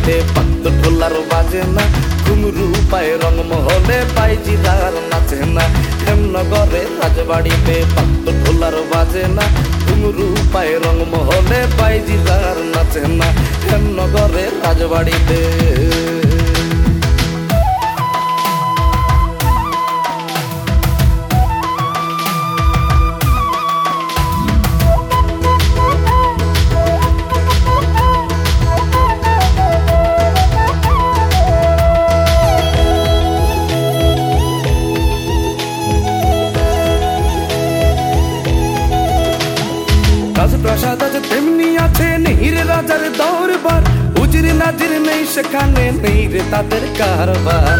রাজবাড়িতে পাত্র ঢোলার বাজে না, ঘুঙরু পায়ে রংমহলে বাইজিরার নাচে না। হেমনগরে রাজবাড়িতে পাত্র ঢোলার বাজে না, ঘুঙরু পায়ে রংমহলে বাইজিরার নাচে না। হেমনগরে রাজবাড়িতে রাজপ্রাসাদ আছে তেমনি আছে নেই রে রাজার দরবার, উজির নাজির নেই সেখানে নেই রে তাদের কারবার।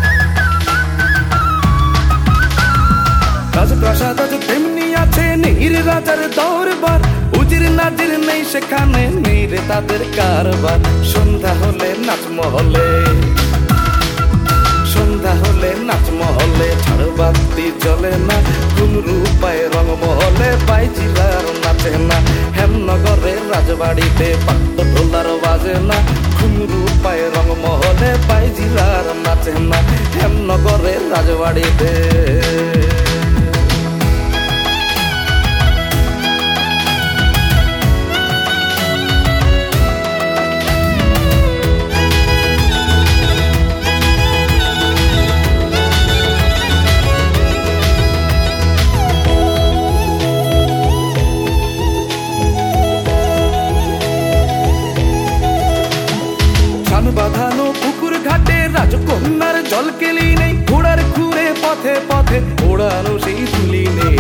রাজপ্রাসাদ আছে তেমনি আছে নেই রে রাজার দরবার, উজির নাজির নেই সেখানে নেই রে তাদের কারবার। সন্ধ্যা হলে নাচমহলে, সন্ধ্যা হলে নাচমহলে ঝাড়বাতি জ্বলে না, ঘুঙরু পায়ে রংমহলে বাইজিরার নাচে না। হেমনগরে রাজবাড়িতে পাত্র ঢোলার বাজে না, ঘুঙরু পায়ে রংমহলে বাইজিরার নাচে না। হেমনগরে রাজবাড়িতে বাঁধানো পুকুর ঘাটে রাজকন্যার জল কেলি নেই, ঘোড়ার খুঁড়ে পথে পথে ওড়ানো সেই তুলি নেই।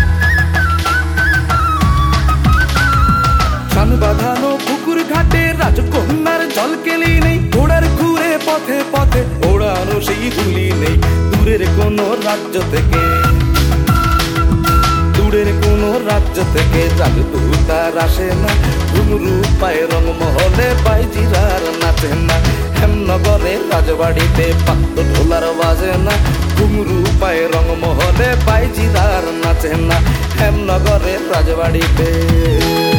ছান বাঁধানো পুকুর ঘাটে রাজকন্যার জল কেলি নেই, ঘোড়ার খুঁড়ে পথে পথে ওড়ানো সেই তুলি নেই। দূরের কোন রাজ্য থেকে, দূরের কোন রাজ্য থেকে রাজদূতার আসে না, ঘুঙরু পায়ে রংমহলে বাইজিরার নাচে না। হেমনগরে রাজবাড়িতে পাত্র ঢোলার বাজে না, ঘুঙরু পায়ে রংমহলে বাইজিরার নাচে না। হেমনগরে রাজবাড়িতে